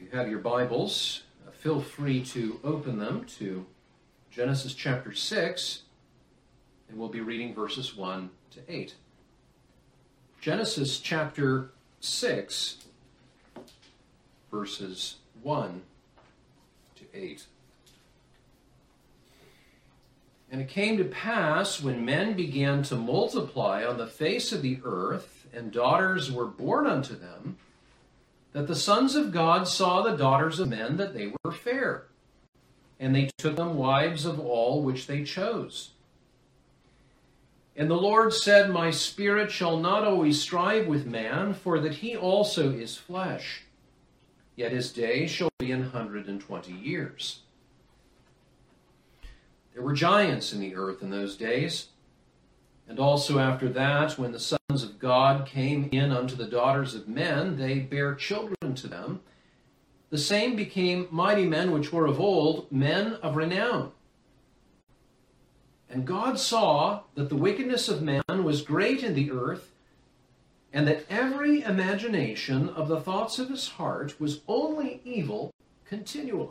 you have your Bibles, feel free to open them to Genesis chapter 6, and we'll be reading verses 1 to 8. Genesis chapter 6, verses 1 to 8. And it came to pass, when men began to multiply on the face of the earth, and daughters were born unto them, that the sons of God saw the daughters of men, that they were fair. And they took them wives of all which they chose. And the Lord said, My spirit shall not always strive with man, for that he also is flesh. Yet his days shall be 120 years. There were giants in the earth in those days. And also after that, when the sons of God came in unto the daughters of men, they bare children to them. The same became mighty men which were of old, men of renown. And God saw that the wickedness of man was great in the earth, and that every imagination of the thoughts of his heart was only evil continually.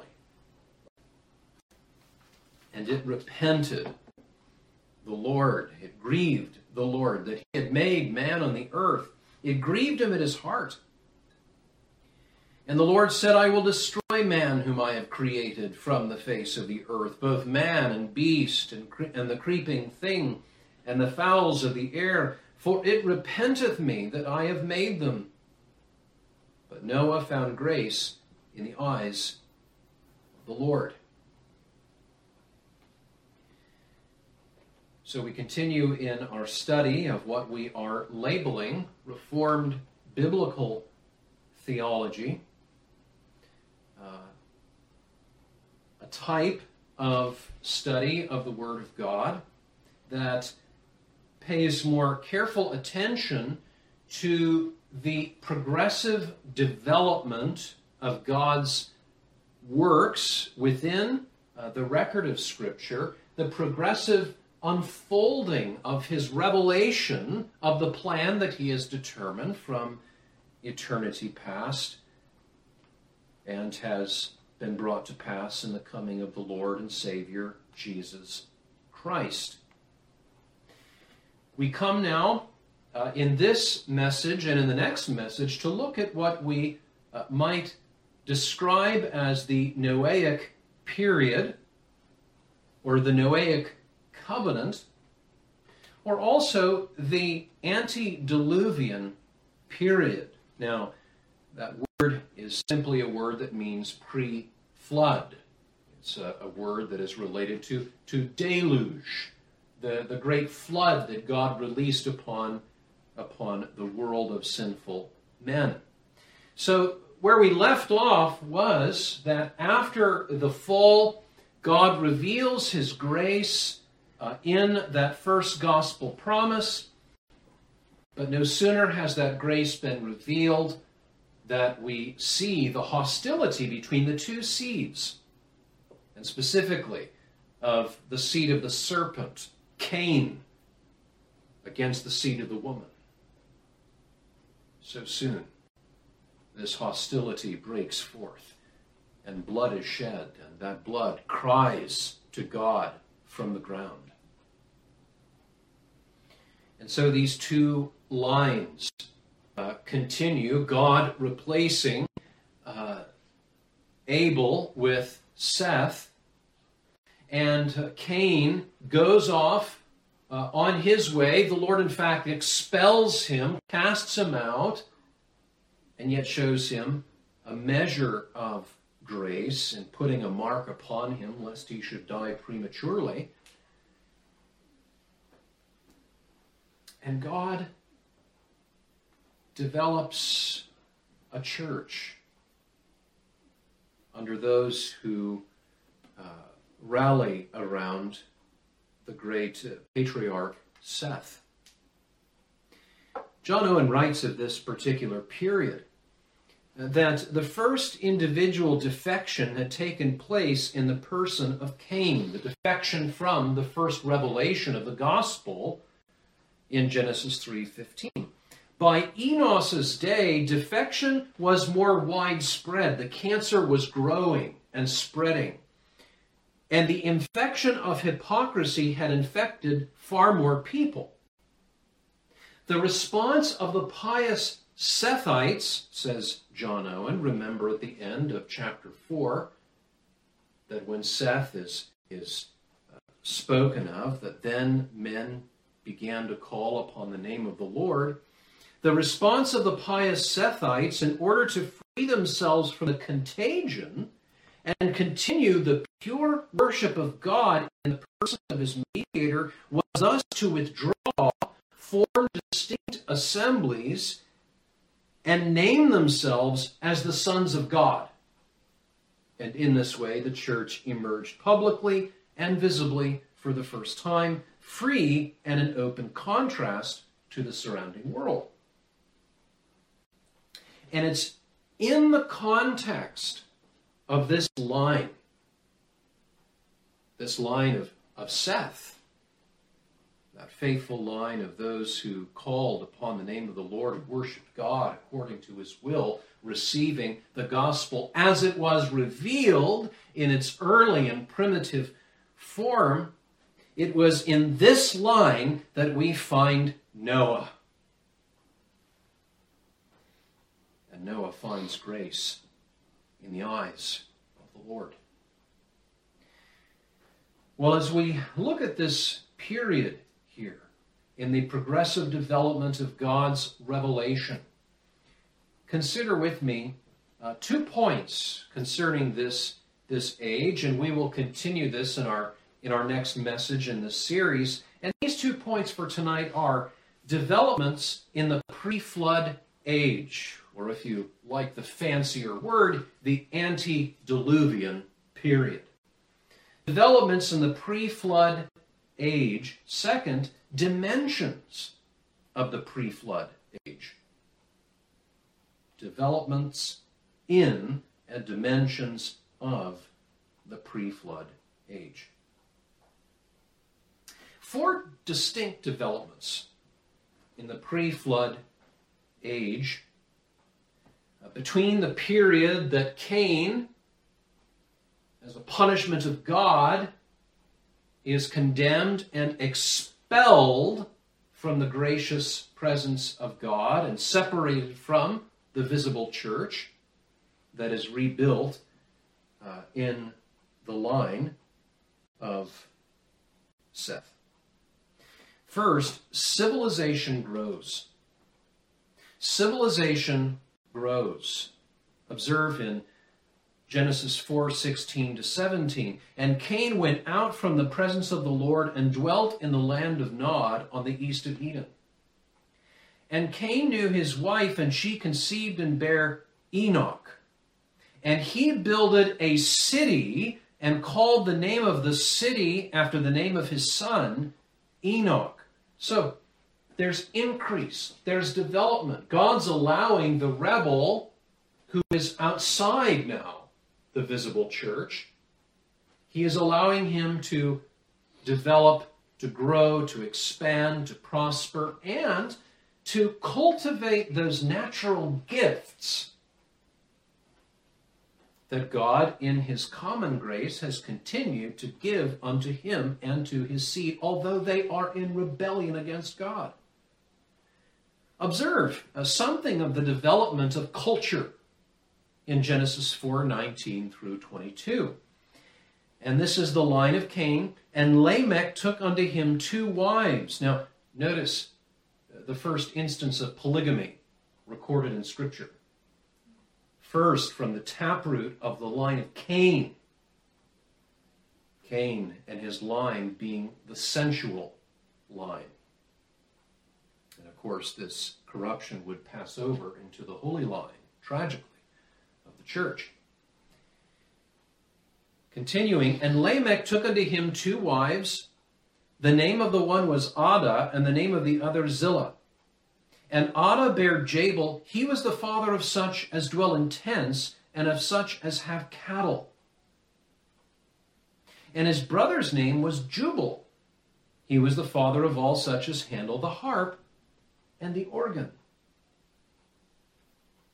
And it repented the Lord, it grieved the Lord that he had made man on the earth. It grieved him at his heart. And the Lord said, I will destroy man whom I have created from the face of the earth, both man and beast, and the creeping thing, and the fowls of the air, for it repenteth me that I have made them. But Noah found grace in the eyes of the Lord. So we continue in our study of what we are labeling Reformed biblical theology, a type of study of the Word of God that pays more careful attention to the progressive development of God's works within the record of Scripture, the progressive unfolding of his revelation of the plan that he has determined from eternity past and has been brought to pass in the coming of the Lord and Savior, Jesus Christ. We come now in this message and in the next message to look at what we might describe as the Noahic period or the Noahic covenant, or also the antediluvian period. Now, that word is simply a word that means pre-flood. It's a word that is related to deluge, the great flood that God released upon the world of sinful men. So where we left off was that after the fall, God reveals his grace in that first gospel promise, but no sooner has that grace been revealed that we see the hostility between the two seeds, and specifically of the seed of the serpent, Cain, against the seed of the woman. So soon, this hostility breaks forth, and blood is shed, and that blood cries to God from the ground. And so these two lines continue, God replacing Abel with Seth, and Cain goes off on his way. The Lord, in fact, expels him, casts him out, and yet shows him a measure of grace and putting a mark upon him lest he should die prematurely. And God develops a church under those who rally around the great patriarch Seth. John Owen writes of this particular period that the first individual defection had taken place in the person of Cain, the defection from the first revelation of the gospel in Genesis 3:15. By Enos's day, defection was more widespread. The cancer was growing and spreading. And the infection of hypocrisy had infected far more people. The response of the pious Sethites, says John Owen, remember at the end of chapter 4, that when Seth is spoken of, that then men began to call upon the name of the Lord. The response of the pious Sethites, in order to free themselves from the contagion and continue the pure worship of God in the person of his mediator, was thus to withdraw, form distinct assemblies, and name themselves as the sons of God. And in this way, the church emerged publicly and visibly for the first time, free and in open contrast to the surrounding world. And it's in the context of this line of Seth, that faithful line of those who called upon the name of the Lord and worshiped God according to his will, receiving the gospel as it was revealed in its early and primitive form. It was in this line that we find Noah. And Noah finds grace in the eyes of the Lord. Well, as we look at this period here in the progressive development of God's revelation, consider with me 2 points concerning this age, and we will continue this in our next message in this series. And these 2 points for tonight are developments in the pre-flood age, or if you like the fancier word, the antediluvian period. Developments in the pre-flood age. Second, dimensions of the pre-flood age. Developments in and dimensions of the pre-flood age. 4 distinct developments in the pre-flood age between the period that Cain, as a punishment of God, is condemned and expelled from the gracious presence of God and separated from the visible church that is rebuilt in the line of Seth. First, civilization grows. Civilization grows. Observe in Genesis 4:16-17. And Cain went out from the presence of the Lord and dwelt in the land of Nod on the east of Eden. And Cain knew his wife, and she conceived and bare Enoch. And he builded a city and called the name of the city after the name of his son, Enoch. So there's increase, there's development. God's allowing the rebel who is outside now the visible church, he is allowing him to develop, to grow, to expand, to prosper, and to cultivate those natural gifts that God, in his common grace, has continued to give unto him and to his seed, although they are in rebellion against God. Observe something of the development of culture in Genesis 4:19-22. And this is the line of Cain. And Lamech took unto him 2 wives. Now, notice the first instance of polygamy recorded in Scripture. First, from the taproot of the line of Cain. Cain and his line being the sensual line. And of course, this corruption would pass over into the holy line, tragically, of the church. Continuing, and Lamech took unto him 2 wives. The name of the one was Adah, and the name of the other Zillah. And Adah bare Jabal. He was the father of such as dwell in tents, and of such as have cattle. And his brother's name was Jubal. He was the father of all such as handle the harp and the organ.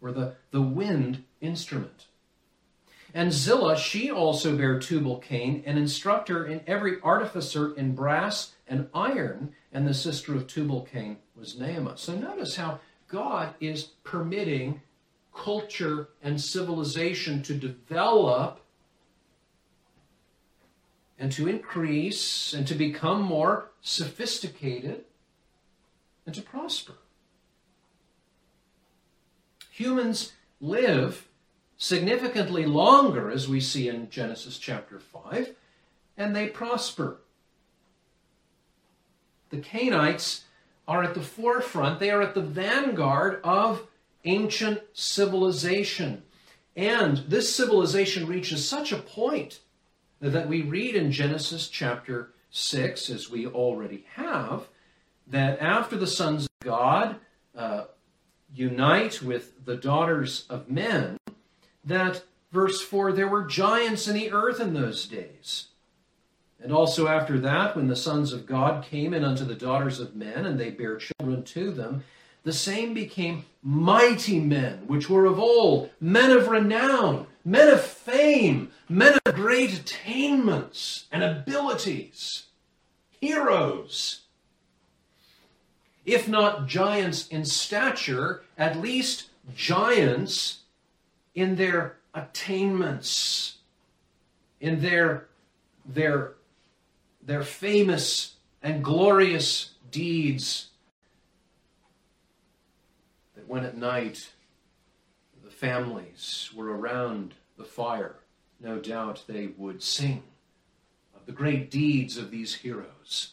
or the wind instrument. And Zillah, she also bare Tubal-Cain, an instructor in every artificer in brass and iron, and the sister of Tubal-Cain was Naamah. So notice how God is permitting culture and civilization to develop and to increase and to become more sophisticated and to prosper. Humans live significantly longer, as we see in Genesis chapter 5, and they prosper. The Cainites are at the forefront. They are at the vanguard of ancient civilization. And this civilization reaches such a point that we read in Genesis chapter 6, as we already have, that after the sons of God unite with the daughters of men, that, verse 4, there were giants in the earth in those days. And also after that, when the sons of God came in unto the daughters of men, and they bare children to them, the same became mighty men, which were of old, men of renown, men of fame, men of great attainments and abilities, heroes. If not giants in stature, at least giants in their attainments, in their famous and glorious deeds, that when at night the families were around the fire, no doubt they would sing of the great deeds of these heroes.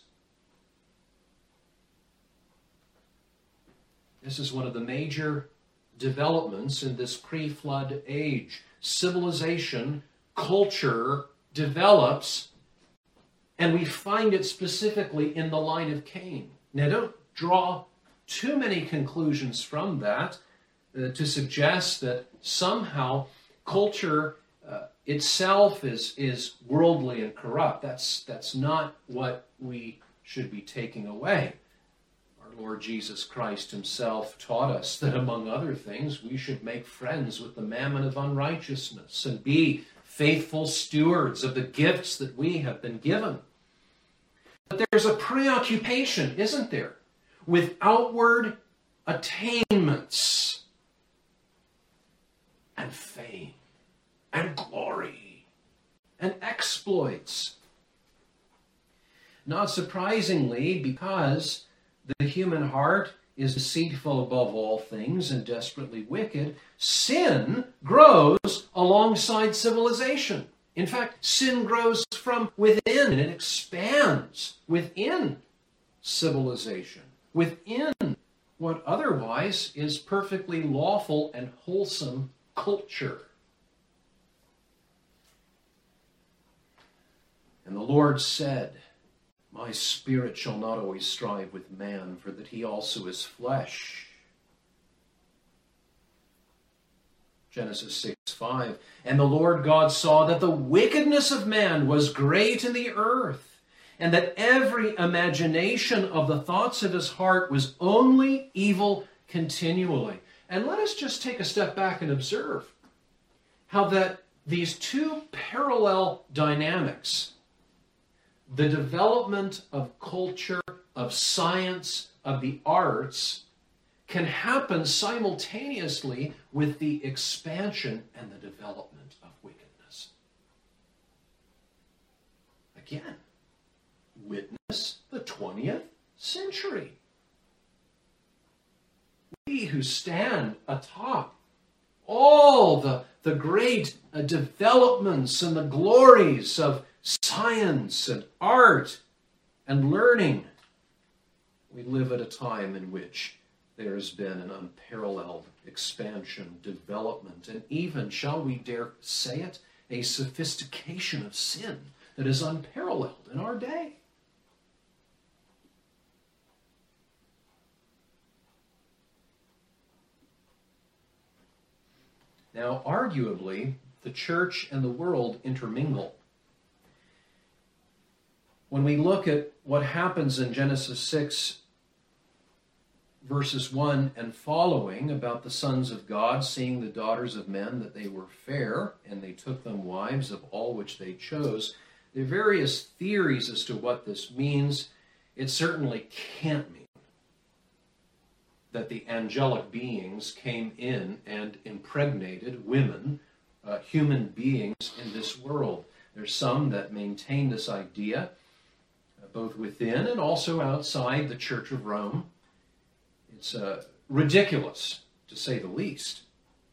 This is one of the major developments in this pre-flood age. Civilization, culture develops, and we find it specifically in the line of Cain. Now, don't draw too many conclusions from that to suggest that somehow culture itself is worldly and corrupt. That's not what we should be taking away. Our Lord Jesus Christ himself taught us that, among other things, we should make friends with the mammon of unrighteousness and be faithful stewards of the gifts that we have been given. But there's a preoccupation, isn't there, with outward attainments and fame and glory and exploits. Not surprisingly, because the human heart is deceitful above all things and desperately wicked, sin grows alongside civilization. In fact, sin grows from within, and it expands within civilization, within what otherwise is perfectly lawful and wholesome culture. And the Lord said, My spirit shall not always strive with man, for that he also is flesh. Genesis 6:5. And the Lord God saw that the wickedness of man was great in the earth, and that every imagination of the thoughts of his heart was only evil continually. And let us just take a step back and observe how that these two parallel dynamics, the development of culture, of science, of the arts, can happen simultaneously with the expansion and the development of wickedness. Again, witness the 20th century. We who stand atop all the great developments and the glories of science and art and learning, we live at a time in which there has been an unparalleled expansion, development, and even, shall we dare say it, a sophistication of sin that is unparalleled in our day. Now, arguably, the church and the world intermingle. When we look at what happens in Genesis 6, verses 1 and following about the sons of God seeing the daughters of men, that they were fair, and they took them wives of all which they chose. There are various theories as to what this means. It certainly can't mean that the angelic beings came in and impregnated women, human beings in this world. There's some that maintain this idea, both within and also outside the Church of Rome. It's ridiculous, to say the least.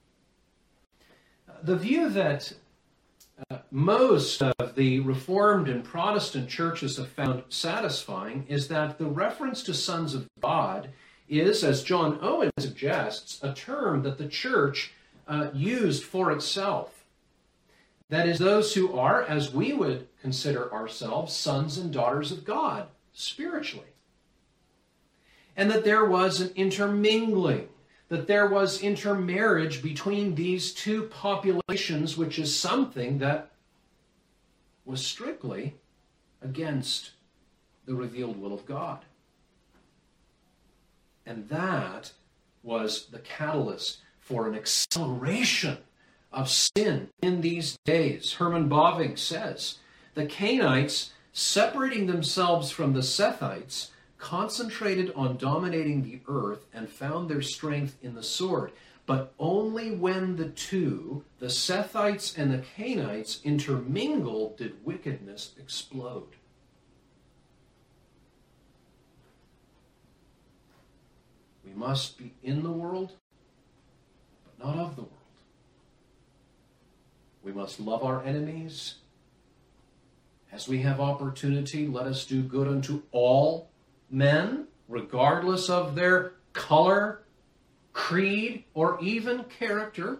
The view that most of the Reformed and Protestant churches have found satisfying is that the reference to sons of God is, as John Owen suggests, a term that the church used for itself. That is, those who are, as we would consider ourselves, sons and daughters of God, spiritually. And that there was an intermingling, that there was intermarriage between these two populations, which is something that was strictly against the revealed will of God. And that was the catalyst for an acceleration of sin in these days. Herman Bavinck says, the Cainites, separating themselves from the Sethites, concentrated on dominating the earth and found their strength in the sword. But only when the two, the Sethites and the Cainites, intermingled did wickedness explode. We must be in the world, but not of the world. We must love our enemies. As we have opportunity, let us do good unto all men, regardless of their color, creed, or even character.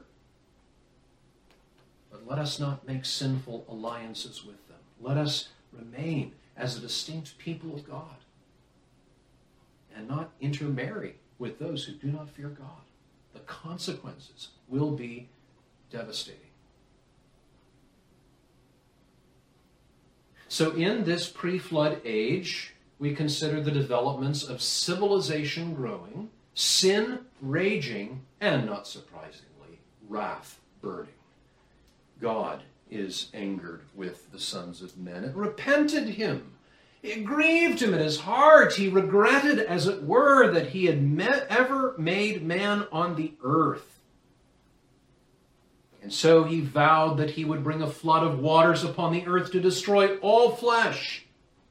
But let us not make sinful alliances with them. Let us remain as a distinct people of God and not intermarry with those who do not fear God. The consequences will be devastating. So in this pre-flood age, we consider the developments of civilization growing, sin raging, and, not surprisingly, wrath burning. God is angered with the sons of men. It repented him. It grieved him at his heart. He regretted, as it were, that he had ever made man on the earth. And so he vowed that he would bring a flood of waters upon the earth to destroy all flesh.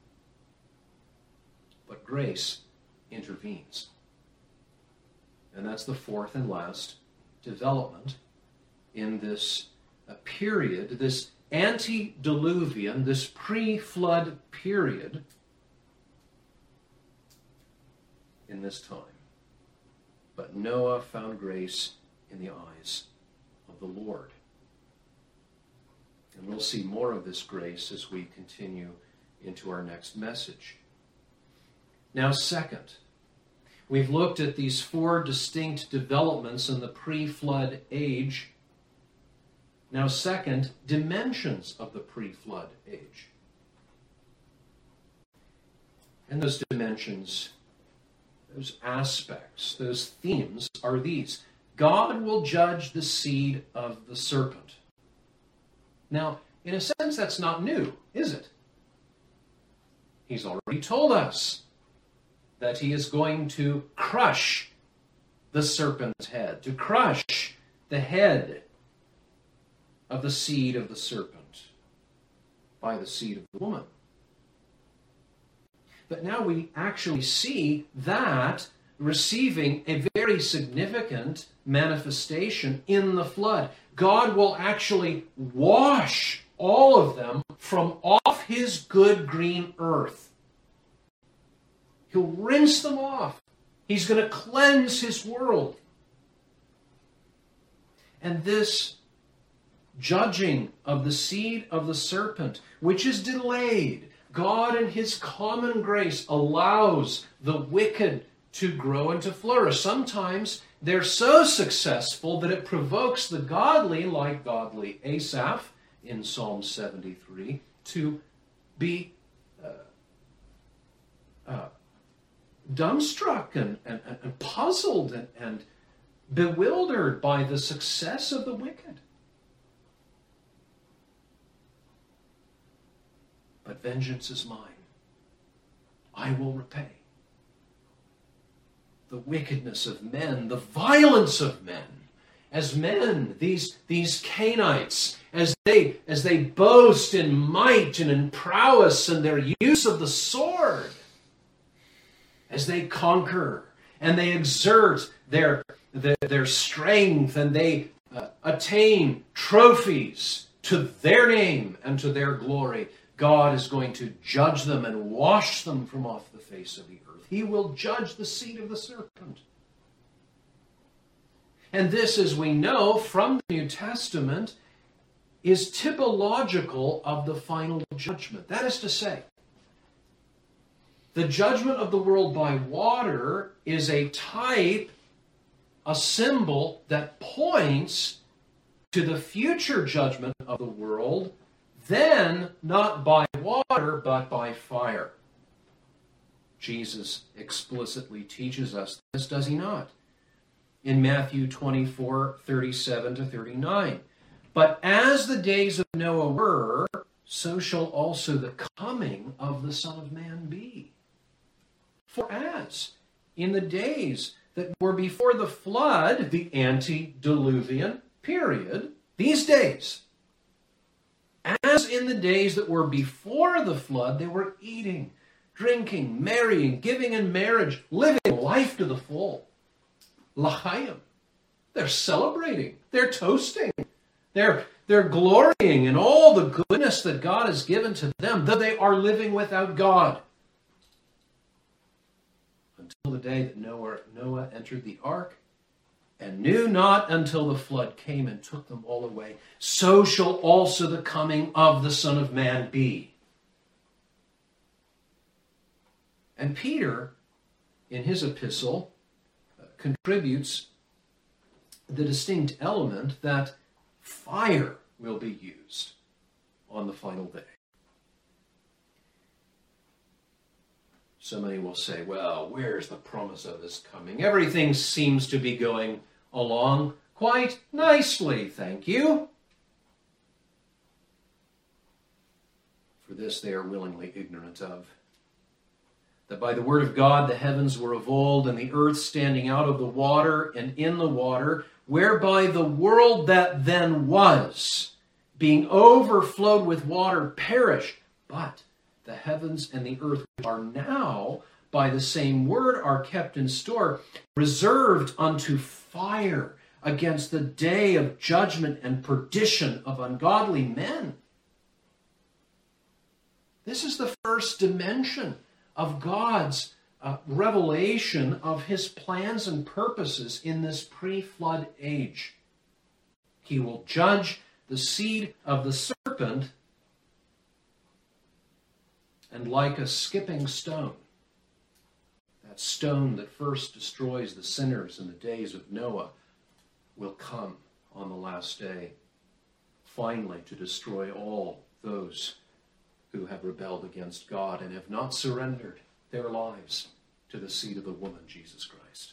But grace intervenes. And that's the fourth and last development in this period, this antediluvian, this pre-flood period in this time. But Noah found grace in the eyes of the Lord. And we'll see more of this grace as we continue into our next message. Now, second, we've looked at these four distinct developments in the pre-flood age. Now, second, dimensions of the pre-flood age. And those dimensions, those aspects, those themes are these. God will judge the seed of the serpent. Now, in a sense, that's not new, is it? He's already told us that he is going to crush the serpent's head, to crush the head of the seed of the serpent by the seed of the woman. But now we actually see that receiving a very significant manifestation in the flood. God will actually wash all of them from off his good green earth. He'll rinse them off. He's going to cleanse his world. And this judging of the seed of the serpent, which is delayed, God in his common grace allows the wicked to grow and to flourish. Sometimes they're so successful that it provokes the godly, like godly Asaph in Psalm 73, to be dumbstruck and puzzled and bewildered by the success of the wicked. But vengeance is mine. I will repay. The wickedness of men, the violence of men, as men, these Cainites, as they boast in might and in prowess and their use of the sword, as they conquer and they exert their strength and they attain trophies to their name and to their glory, God is going to judge them and wash them from off the face of the earth. He will judge the seed of the serpent. And this, as we know from the New Testament, is typological of the final judgment. That is to say, the judgment of the world by water is a type, a symbol that points to the future judgment of the world, then not by water, but by fire. Jesus explicitly teaches us this, does he not? In Matthew 24:37-39. But as the days of Noah were, so shall also the coming of the Son of Man be. For as in the days that were before the flood, the antediluvian period, these days, as in the days that were before the flood, they were eating, drinking, marrying, giving in marriage, living life to the full. L'chaim. They're celebrating. They're toasting. They're glorying in all the goodness that God has given to them, though they are living without God. Until the day that Noah entered the ark and knew not until the flood came and took them all away. So shall also the coming of the Son of Man be. And Peter, in his epistle, contributes the distinct element that fire will be used on the final day. So many will say, well, where's the promise of this coming? Everything seems to be going along quite nicely, thank you. For this they are willingly ignorant of. That by the word of God the heavens were of old, and the earth standing out of the water and in the water, whereby the world that then was, being overflowed with water, perished. But the heavens and the earth which are now, by the same word, are kept in store, reserved unto fire against the day of judgment and perdition of ungodly men. This is the first dimension of God's revelation of his plans and purposes in this pre-flood age. He will judge the seed of the serpent, and like a skipping stone, that stone that first destroys the sinners in the days of Noah will come on the last day, finally to destroy all those who have rebelled against God and have not surrendered their lives to the seed of the woman, Jesus Christ.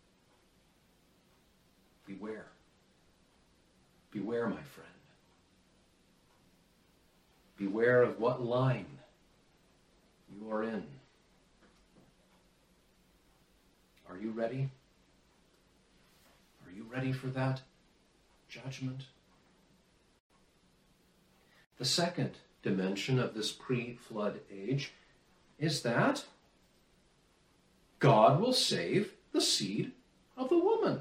Beware. Beware, my friend. Beware of what line you are in. Are you ready? Are you ready for that judgment? The second dimension of this pre-flood age is that God will save the seed of the woman.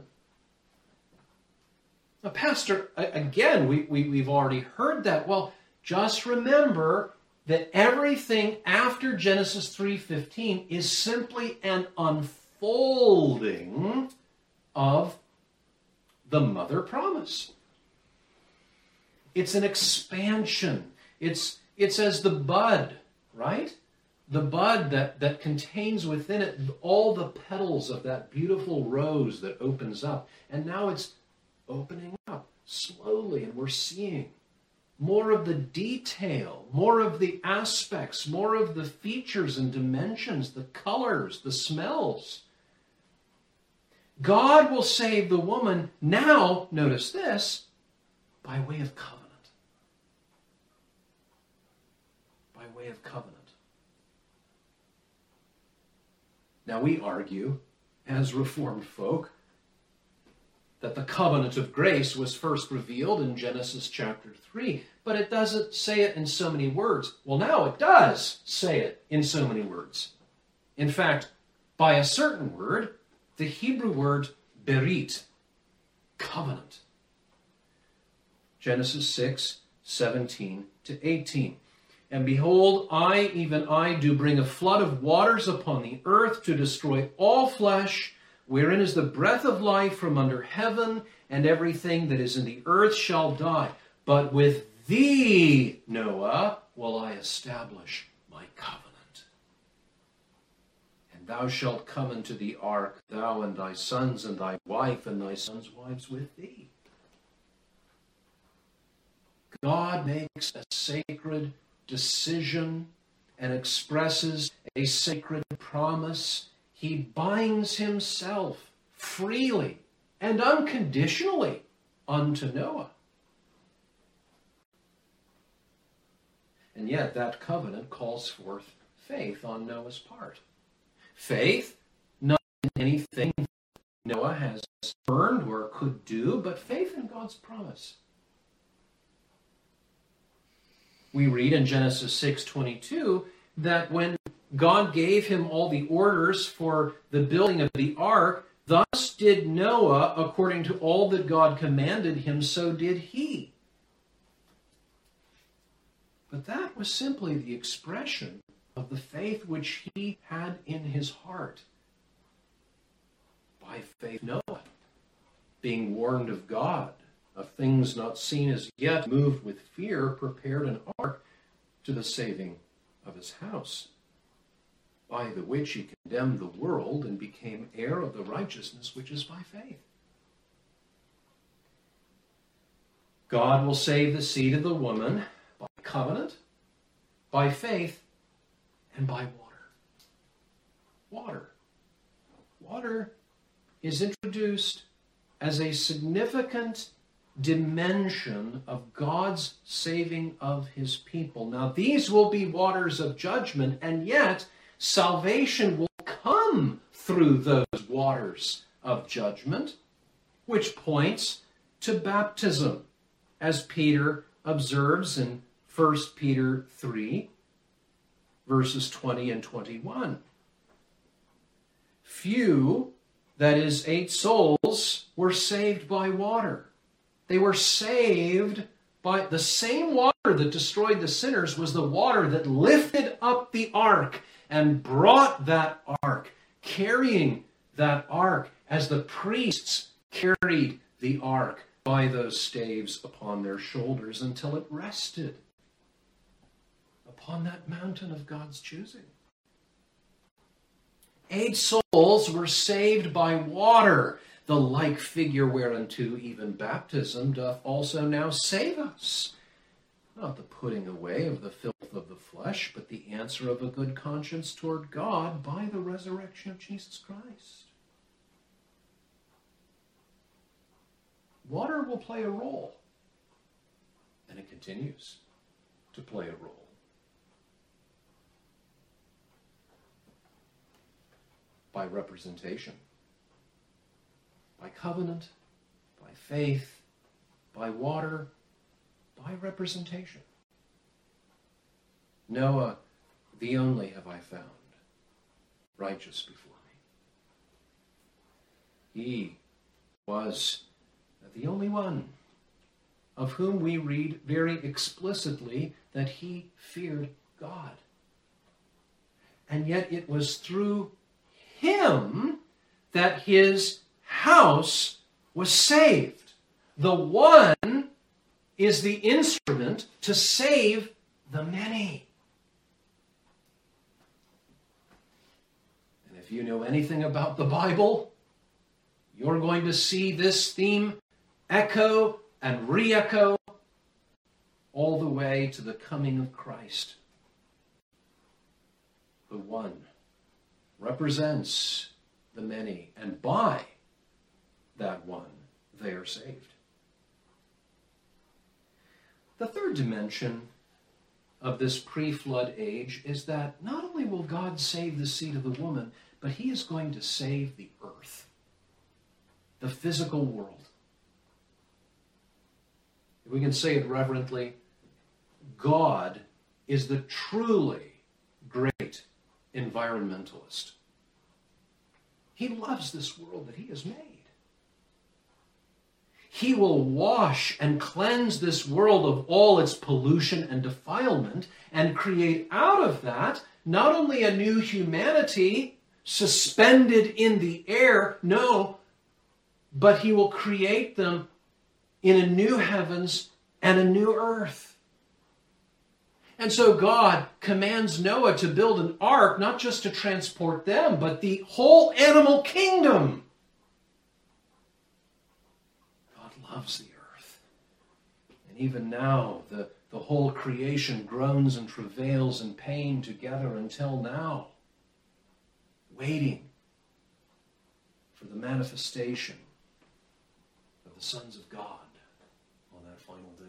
Now, Pastor, again, we've already heard that. Well, just remember that everything after Genesis 3:15 is simply an unfolding of the mother promise. It's an expansion. It's as the bud, right? The bud that contains within it all the petals of that beautiful rose that opens up. And now it's opening up slowly, and we're seeing more of the detail, more of the aspects, more of the features and dimensions, the colors, the smells. God will save the woman now, notice this, by way of covenant. By way of covenant. Now we argue, as Reformed folk, that the covenant of grace was first revealed in Genesis chapter 3, but it doesn't say it in so many words. Well, now it does say it in so many words. In fact, by a certain word, the Hebrew word berit, covenant. Genesis 6, 17 to 18. And behold, I, even I, do bring a flood of waters upon the earth to destroy all flesh, wherein is the breath of life from under heaven, and everything that is in the earth shall die. But with thee, Noah, will I establish my covenant. And thou shalt come into the ark, thou and thy sons and thy wife and thy sons' wives with thee. God makes a sacred decision and expresses a sacred promise. He binds himself freely and unconditionally unto Noah. And yet that covenant calls forth faith on Noah's part. Faith, not in anything Noah has earned or could do, but faith in God's promise. We read in Genesis 6:22 that when God gave him all the orders for the building of the ark, thus did Noah, according to all that God commanded him, so did he. But that was simply the expression of the faith which he had in his heart. By faith, Noah, being warned of God, of things not seen as yet, moved with fear, prepared an ark to the saving of his house, by the which he condemned the world and became heir of the righteousness which is by faith. God will save the seed of the woman by covenant, by faith, and by water. Water is introduced as a significant dimension of God's saving of his people. Now, these will be waters of judgment, and yet salvation will come through those waters of judgment, which points to baptism, as Peter observes in 1 Peter 3, verses 20 and 21. Few, that is 8 souls, were saved by water. They were saved by the same water that destroyed the sinners was the water that lifted up the ark and brought that ark, carrying that ark as the priests carried the ark by those staves upon their shoulders until it rested upon that mountain of God's choosing. 8 souls were saved by water, the like figure whereunto even baptism doth also now save us. Not the putting away of the filth of the flesh, but the answer of a good conscience toward God by the resurrection of Jesus Christ. Water will play a role, and it continues to play a role. By representation, by covenant, by faith, by water, by representation. Noah, the only have I found, righteous before me. He was the only one of whom we read very explicitly that he feared God. And yet it was through him that his house was saved. The one is the instrument to save the many. And if you know anything about the Bible, you're going to see this theme echo and re-echo all the way to the coming of Christ. The one represents the many, and by that one, they are saved. The third dimension of this pre-flood age is that not only will God save the seed of the woman, but he is going to save the earth, the physical world. If we can say it reverently, God is the truly great environmentalist. He loves this world that he has made. He will wash and cleanse this world of all its pollution and defilement and create out of that not only a new humanity suspended in the air, no, but he will create them in a new heavens and a new earth. And so God commands Noah to build an ark, not just to transport them, but the whole animal kingdom. God loves the earth. And even now, the whole creation groans and travails in pain together until now, waiting for the manifestation of the sons of God on that final day.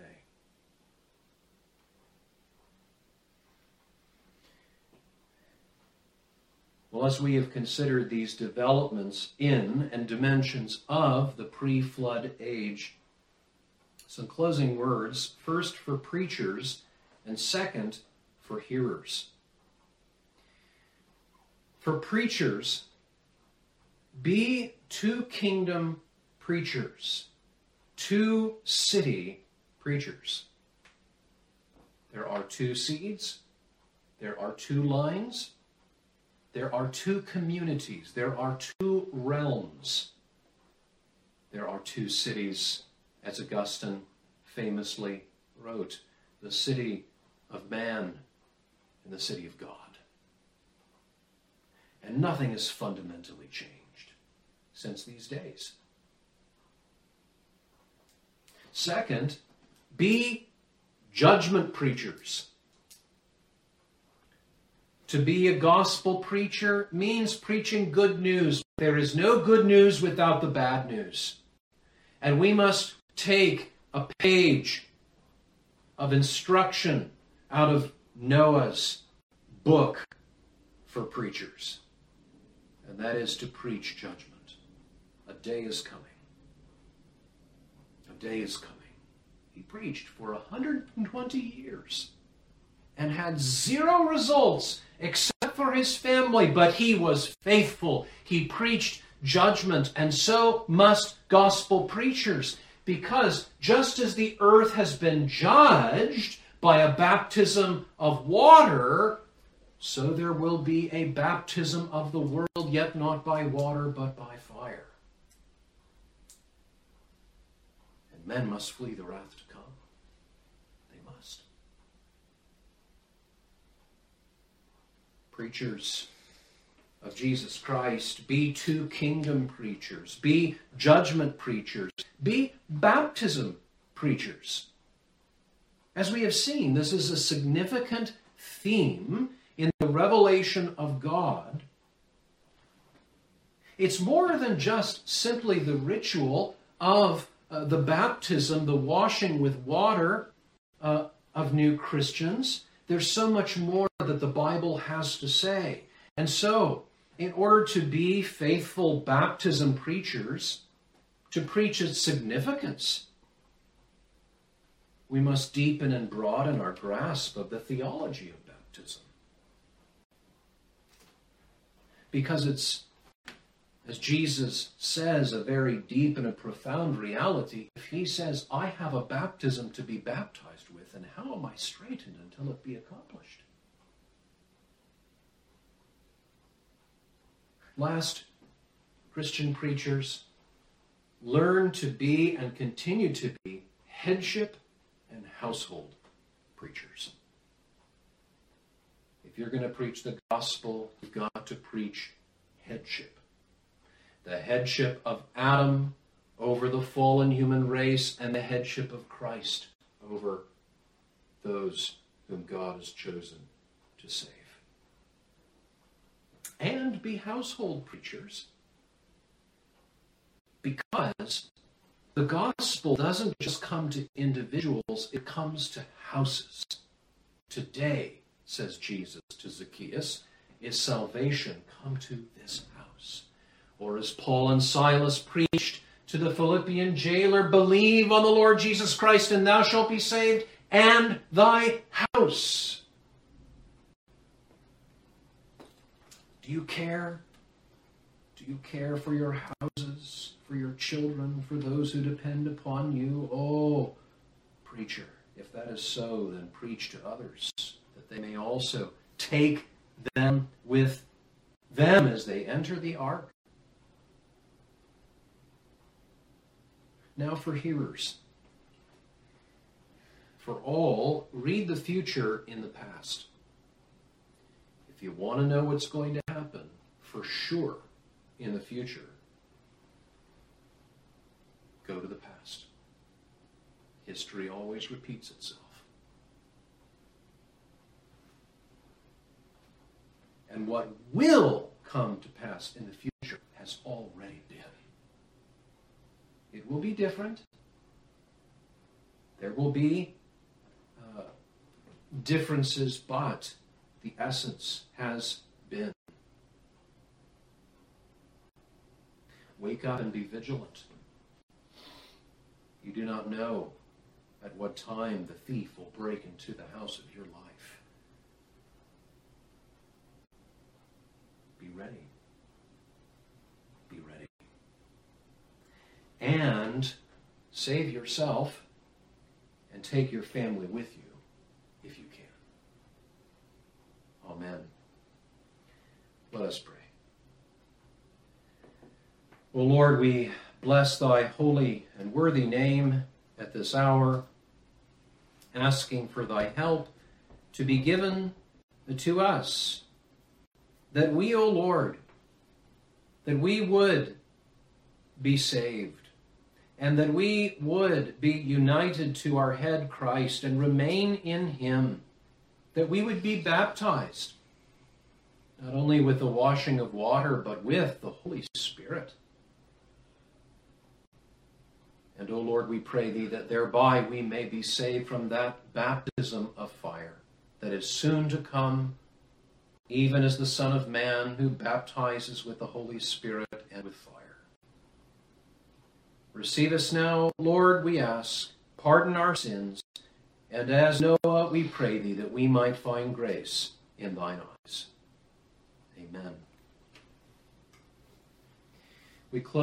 Well, as we have considered these developments in and dimensions of the pre-flood age, some closing words, first for preachers, and second for hearers. For preachers, be two-kingdom preachers, two-city preachers. There are two seeds, there are two lines, there are two communities, there are two realms, there are two cities, as Augustine famously wrote, the city of man and the city of God. And nothing has fundamentally changed since these days. Second, be judgment preachers. To be a gospel preacher means preaching good news. There is no good news without the bad news. And we must take a page of instruction out of Noah's book for preachers. And that is to preach judgment. A day is coming. A day is coming. He preached for 120 years and had zero results except for his family, but he was faithful. He preached judgment, and so must gospel preachers, because just as the earth has been judged by a baptism of water, so there will be a baptism of the world, yet not by water, but by fire. And men must flee the wrath to come. They must. Preachers of Jesus Christ, be two kingdom preachers, be judgment preachers, be baptism preachers. As we have seen, this is a significant theme in the revelation of God. It's more than just simply the ritual of the baptism, the washing with water of new Christians. There's so much more that the Bible has to say. And so, in order to be faithful baptism preachers, to preach its significance, we must deepen and broaden our grasp of the theology of baptism. Because it's, as Jesus says, a very deep and a profound reality. If he says, I have a baptism to be baptized with, and how am I straitened until it be accomplished? Last, Christian preachers, learn to be and continue to be headship and household preachers. If you're going to preach the gospel, you've got to preach headship. The headship of Adam over the fallen human race, and the headship of Christ over those whom God has chosen to save. And be household preachers, because the gospel doesn't just come to individuals, it comes to houses. Today, says Jesus to Zacchaeus, is salvation come to this house. Or as Paul and Silas preached to the Philippian jailer, believe on the Lord Jesus Christ and thou shalt be saved, and thy house. Do you care? Do you care for your houses, for your children, for those who depend upon you? Oh, preacher, if that is so, then preach to others, that they may also take them with them as they enter the ark. Now for hearers. For all, read the future in the past. If you want to know what's going to happen, for sure, in the future, go to the past. History always repeats itself. And what will come to pass in the future has already been. It will be different. There will be differences, but the essence has been. Wake up and be vigilant. You do not know at what time the thief will break into the house of your life. Be ready. Be ready. And save yourself and take your family with you if you can. Amen. Let us pray. O Lord, we bless thy holy and worthy name at this hour, asking for thy help to be given to us, that we, O Lord, that we would be saved, and that we would be united to our head Christ and remain in him, that we would be baptized, not only with the washing of water, but with the Holy Spirit. And, O Lord, we pray thee that thereby we may be saved from that baptism of fire that is soon to come, even as the Son of Man who baptizes with the Holy Spirit and with fire. Receive us now, Lord, we ask. Pardon our sins. And as Noah, we pray thee that we might find grace in thine eyes. Amen. We close